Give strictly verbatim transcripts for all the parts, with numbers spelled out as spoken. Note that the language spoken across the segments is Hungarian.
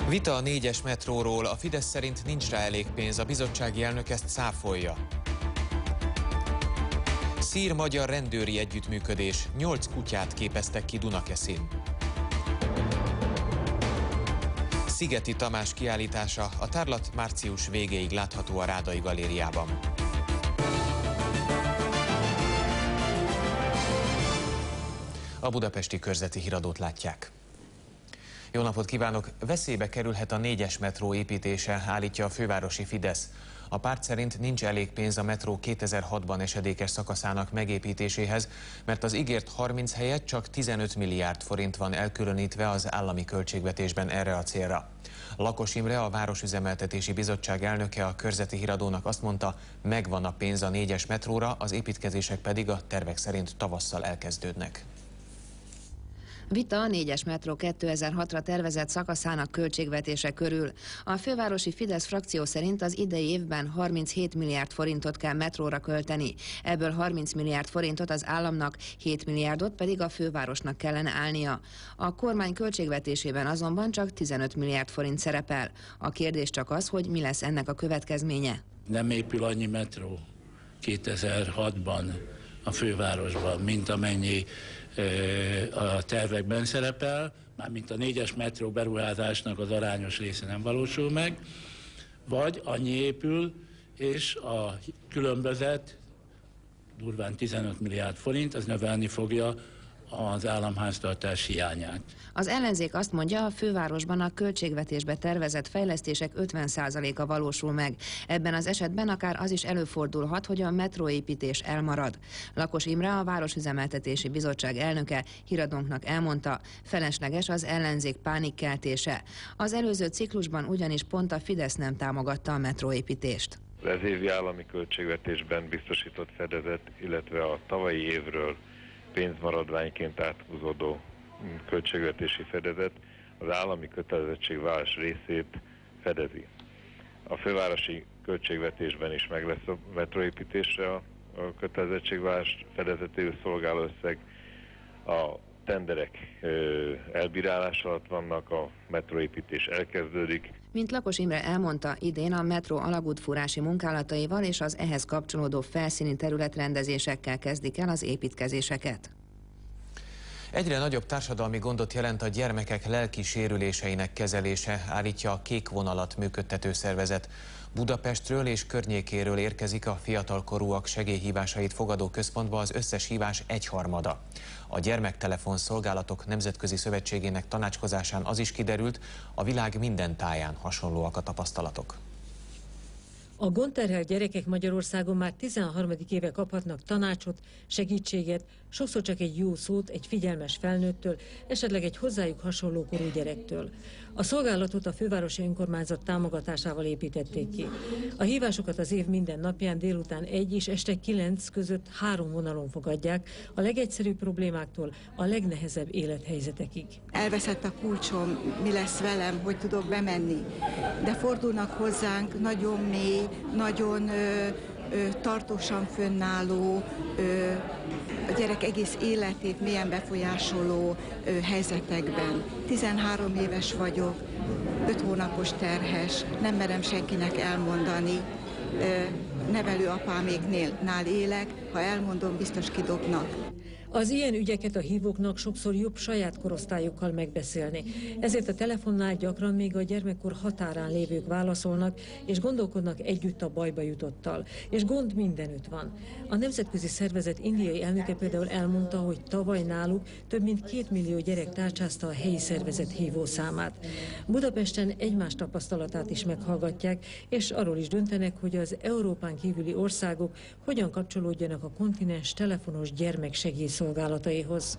Vita a négyes metróról, a Fidesz szerint nincs rá elég pénz, a bizottsági elnök ezt cáfolja. Szír-magyar rendőri együttműködés, nyolc kutyát képeztek ki Dunakeszin. Szigeti Tamás kiállítása, a tárlat március végéig látható a Rádai Galériában. A budapesti körzeti híradót látják. Jó napot kívánok! Veszélybe kerülhet a négyes metró építése, állítja a fővárosi Fidesz. A párt szerint nincs elég pénz a metró kétezer-hatban esedékes szakaszának megépítéséhez, mert az ígért harminc helyett csak tizenöt milliárd forint van elkülönítve az állami költségvetésben erre a célra. Lakos Imre, a Városüzemeltetési Bizottság elnöke a körzeti híradónak azt mondta, megvan a pénz a négyes metróra, az építkezések pedig a tervek szerint tavasszal elkezdődnek. Vita a négyes metró kétezer-hatra tervezett szakaszának költségvetése körül. A fővárosi Fidesz frakció szerint az idei évben harminchét milliárd forintot kell metróra költeni. Ebből harminc milliárd forintot az államnak, hét milliárdot pedig a fővárosnak kellene állnia. A kormány költségvetésében azonban csak tizenöt milliárd forint szerepel. A kérdés csak az, hogy mi lesz ennek a következménye. Nem épül annyi metró kétezer-hatban a fővárosban, mint amennyi a tervekben szerepel, mármint a négyes metró beruházásnak az arányos része nem valósul meg, vagy annyi épül, és a különbözet, durván tizenöt milliárd forint, az növelni fogja az államháztartás hiányát. Az ellenzék azt mondja, a fővárosban a költségvetésbe tervezett fejlesztések ötven százaléka valósul meg. Ebben az esetben akár az is előfordulhat, hogy a metróépítés elmarad. Lakos Imre, a Városüzemeltetési Bizottság elnöke híradónknak elmondta, felesleges az ellenzék pánikkeltése. Az előző ciklusban ugyanis pont a Fidesz nem támogatta a metróépítést. Az évi állami költségvetésben biztosított fedezet, illetve a tavalyi évről pénzmaradványként áthúzódó költségvetési fedezet az állami kötelezettségvállalás részét fedezi. A fővárosi költségvetésben is meg lesz a metróépítésre a kötelezettségvállalás fedezetéül szolgáló összeg. A tenderek elbírálás alatt vannak, a metróépítés elkezdődik. Mint Lakos Imre elmondta, idén a metró alagútfúrási munkálataival és az ehhez kapcsolódó felszíni területrendezésekkel kezdik el az építkezéseket. Egyre nagyobb társadalmi gondot jelent a gyermekek lelki sérüléseinek kezelése, állítja a Kék Vonalat működtető szervezet. Budapestről és környékéről érkezik a fiatalkorúak segélyhívásait fogadó központba az összes hívás egyharmada. A Gyermektelefon Szolgálatok Nemzetközi Szövetségének tanácskozásán az is kiderült, a világ minden táján hasonlóak a tapasztalatok. A gondterhelt gyerekek Magyarországon már tizenharmadik éve kaphatnak tanácsot, segítséget, sokszor csak egy jó szót egy figyelmes felnőttől, esetleg egy hozzájuk hasonló korú gyerektől. A szolgálatot a fővárosi önkormányzat támogatásával építették ki. A hívásokat az év minden napján délután egy és este kilenc között három vonalon fogadják, a legegyszerűbb problémáktól a legnehezebb élethelyzetekig. Elveszett a kulcsom, mi lesz velem, hogy tudok bemenni, de fordulnak hozzánk nagyon mély, nagyon ö, ö, tartósan fönnálló, ö, a gyerek egész életét mélyen befolyásoló ö, helyzetekben. tizenhárom éves vagyok, öt hónapos terhes, nem merem senkinek elmondani, ö, nevelőapáméknál élek, ha elmondom, biztos kidobnak. Az ilyen ügyeket a hívóknak sokszor jobb saját korosztályukkal megbeszélni. Ezért a telefonnál gyakran még a gyermekkor határán lévők válaszolnak, és gondolkodnak együtt a bajba jutottal. És gond mindenütt van. A nemzetközi szervezet indiai elnöke például elmondta, hogy tavaly náluk több mint két millió gyerek tárcsázta a helyi szervezet hívószámát. Budapesten egymás tapasztalatát is meghallgatják, és arról is döntenek, hogy az Európán kívüli országok hogyan kapcsolódjanak a kontinens telefonos gyermeksegélyszolgálataihoz. szolgálataihoz.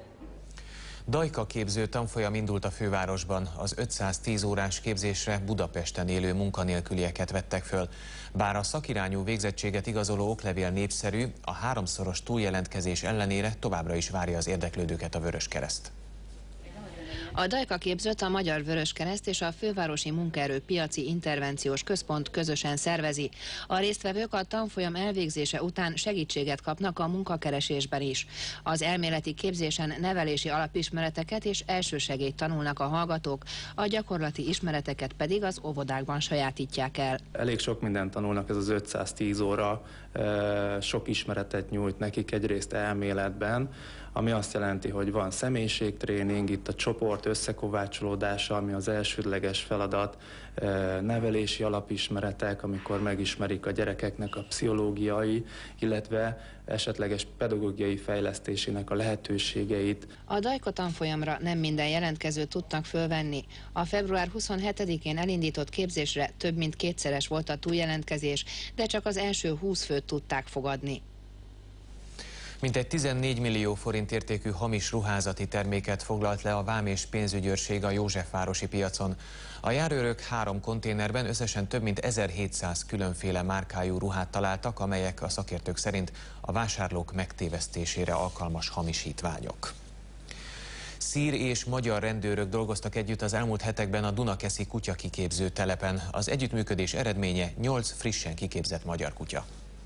Dajka képző tanfolyam indult a fővárosban. Az ötszáztíz órás képzésre Budapesten élő munkanélkülieket vettek föl. Bár a szakirányú végzettséget igazoló oklevél népszerű, a háromszoros túljelentkezés ellenére továbbra is várja az érdeklődőket a Vöröskereszt. A Dajka képzőt a Magyar Vöröskereszt és a Fővárosi Munkaerő Piaci Intervenciós Központ közösen szervezi. A résztvevők a tanfolyam elvégzése után segítséget kapnak a munkakeresésben is. Az elméleti képzésen nevelési alapismereteket és elsősegélyt tanulnak a hallgatók, a gyakorlati ismereteket pedig az óvodákban sajátítják el. Elég sok mindent tanulnak, ez az ötszáztíz óra, sok ismeretet nyújt nekik egyrészt elméletben, ami azt jelenti, hogy van személyiségtréning, itt a csoport összekovácsolódása, ami az elsődleges feladat, nevelési alapismeretek, amikor megismerik a gyerekeknek a pszichológiai, illetve esetleges pedagógiai fejlesztésének a lehetőségeit. A Dajka tanfolyamra nem minden jelentkezőt tudtak fölvenni. A február huszonhetedikén elindított képzésre több mint kétszeres volt a túljelentkezés, de csak az első húsz főt tudták fogadni. Mintegy tizennégy millió forint értékű hamis ruházati terméket foglalt le a vám és pénzügyőrség a Józsefvárosi piacon. A járőrök három konténerben összesen több mint ezerhétszáz különféle márkájú ruhát találtak, amelyek a szakértők szerint a vásárlók megtévesztésére alkalmas hamisítványok. Szír és magyar rendőrök dolgoztak együtt az elmúlt hetekben a Dunakeszi kutyakiképző telepen. Az együttműködés eredménye nyolc frissen kiképzett magyar kutya.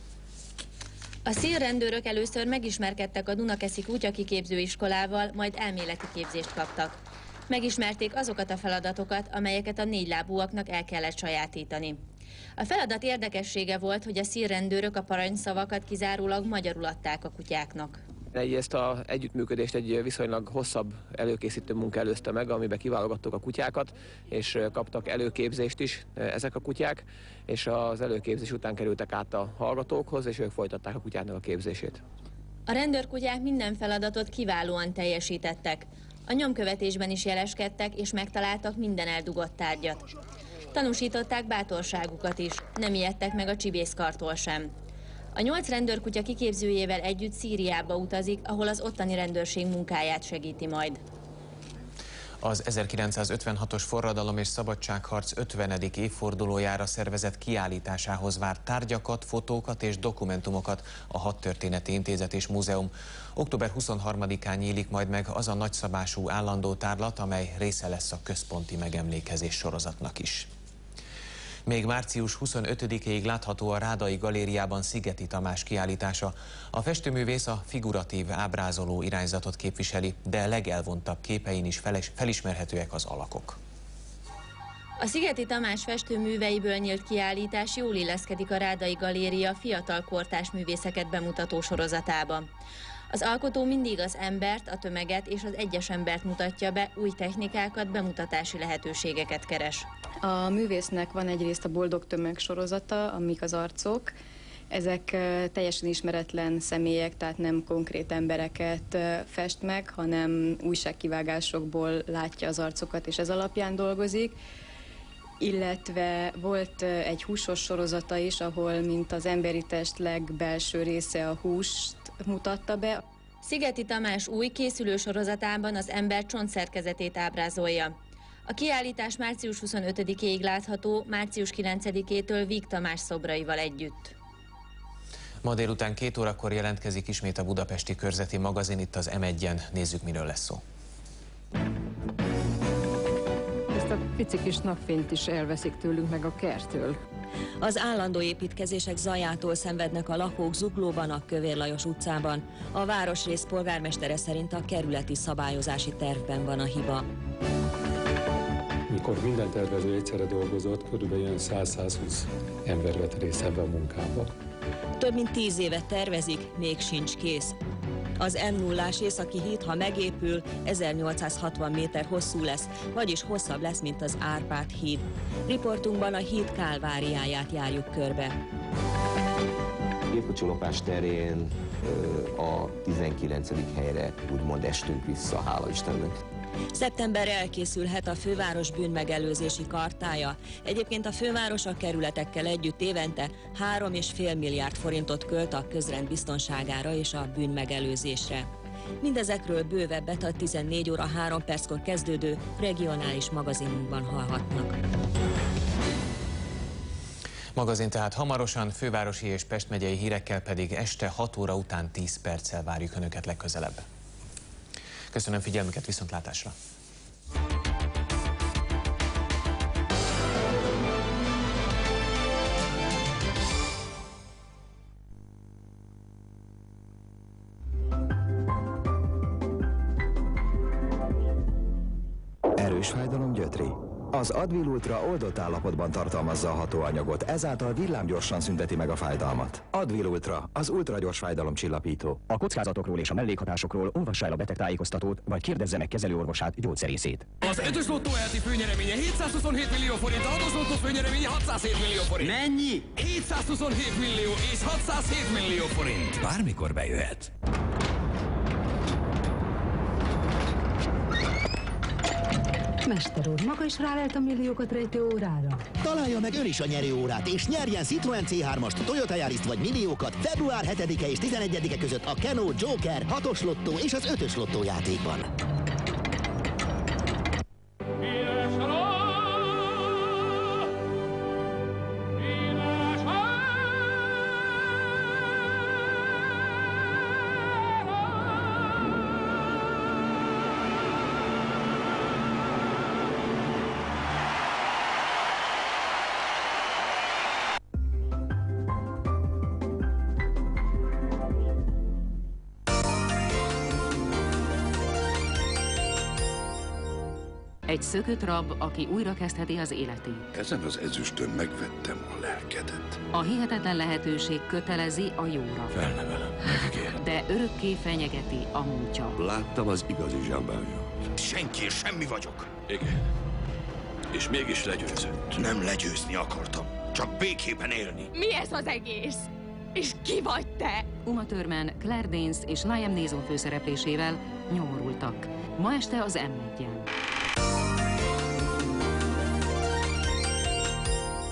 A szír rendőrök először megismerkedtek a Dunakeszi kutyakiképző iskolával, majd elméleti képzést kaptak. Megismerték azokat a feladatokat, amelyeket a négylábúaknak el kellett sajátítani. A feladat érdekessége volt, hogy a szír rendőrök a parancsszavakat kizárólag magyarul adták a kutyáknak. Ezt az együttműködést egy viszonylag hosszabb előkészítő munka előzte meg, amiben kiválogattuk a kutyákat, és kaptak előképzést is ezek a kutyák, és az előképzés után kerültek át a hallgatókhoz, és ők folytatták a kutyáknak a képzését. A rendőrkutyák minden feladatot kiválóan teljesítettek. A nyomkövetésben is jeleskedtek, és megtaláltak minden eldugott tárgyat. Tanúsították bátorságukat is, nem ijedtek meg a csibészkartól sem. A nyolc rendőrkutya kiképzőjével együtt Szíriába utazik, ahol az ottani rendőrség munkáját segíti majd. Az ezerkilencszázötvenhatos forradalom és szabadságharc ötvenedik évfordulójára szervezett kiállításához vár tárgyakat, fotókat és dokumentumokat a Hadtörténeti Intézet és Múzeum. október huszonharmadikán nyílik majd meg az a nagyszabású állandó tárlat, amely része lesz a központi megemlékezés sorozatnak is. Még március huszonötödikéig látható a Rádai Galériában Szigeti Tamás kiállítása. A festőművész a figuratív ábrázoló irányzatot képviseli, de legelvontabb képein is felismerhetőek az alakok. A Szigeti Tamás festőműveiből nyílt kiállítás jól illeszkedik a Rádai Galéria fiatal kortárs művészeket bemutató sorozatába. Az alkotó mindig az embert, a tömeget és az egyes embert mutatja be, új technikákat, bemutatási lehetőségeket keres. A művésznek van egyrészt a Boldog Tömeg sorozata, amik az arcok. Ezek teljesen ismeretlen személyek, tehát nem konkrét embereket fest meg, hanem újságkivágásokból látja az arcokat, és ez alapján dolgozik. Illetve volt egy húsos sorozata is, ahol mint az emberi test legbelső része a húst mutatta be. Szigeti Tamás új készülő sorozatában az ember csontszerkezetét ábrázolja. A kiállítás március huszonötödikéig látható, március kilencedikétől Víg Tamás szobraival együtt. Ma délután két órakor jelentkezik ismét a Budapesti Körzeti magazin, itt az em egyen. Nézzük, miről lesz szó. Ezt a pici kis napfényt is elveszik tőlünk meg a kerttől. Az állandó építkezések zajától szenvednek a lakók Zuglóban, a Kövér Lajos utcában. A városrész polgármestere szerint a kerületi szabályozási tervben van a hiba. Mikor minden tervező egyszerre dolgozott, körülbelül száz-százhúsz ember vett részt ebbe a munkába. Több mint tíz éve tervezik, még sincs kész. Az em nullás északi híd, ha megépül, ezernyolcszázhatvan méter hosszú lesz, vagyis hosszabb lesz, mint az Árpád híd. Riportunkban a híd kálváriáját járjuk körbe. Gépkocsilopás terén a tizenkilencedik helyre úgymond estünk vissza, hála Istennek. Szeptemberre elkészülhet a főváros bűnmegelőzési kartája. Egyébként a főváros a kerületekkel együtt évente három és fél milliárd forintot költ a közrend biztonságára és a bűnmegelőzésre. Mindezekről bővebbet a tizennégy óra három perckor kezdődő regionális magazinunkban hallhatnak. Magazin tehát hamarosan, fővárosi és Pest megyei hírekkel pedig este hat óra után tíz perccel várjuk Önöket legközelebb. Köszönöm figyelmüket, viszontlátásra! Erős fájdalom gyötri. Az Advil Ultra oldott állapotban tartalmazza a hatóanyagot, ezáltal villámgyorsan szünteti meg a fájdalmat. Advil Ultra, az ultragyors fájdalomcsillapító. A kockázatokról és a mellékhatásokról olvassa el a betegtájékoztatót, vagy kérdezze meg kezelőorvosát, gyógyszerészét. Az ötös lottó elti főnyereménye hétszázhuszonhét millió forint, a hatos lottó főnyereménye hatszázhét millió forint. Mennyi? hétszázhuszonhét millió és hatszázhét millió forint. Bármikor bejöhet. Mester úr, maga is rálelt a milliókat rejtő órára? Találja meg ön is a nyerő órát, és nyerjen Citroen cé hármast, Toyota Yaris-t vagy milliókat február hetedike és tizenegyedike között a Keno, Joker, hatos lottó és az ötös lottó játékban. Egy szökött rab, aki újrakezdheti az életét. Ezen az ezüstön megvettem a lelkedet. A hihetetlen lehetőség kötelezi a jóra. Felnevelem, megígérem. De örökké fenyegeti a múltja. Láttam az igazi Jean Valjean. Senki és semmi vagyok. Igen. És mégis legyőzött. Nem legyőzni akartam, csak békében élni. Mi ez az egész? És ki vagy te? Uma Thurman, Claire Danes és Liam Neeson főszereplésével nyomorultak. Ma este az em négyen.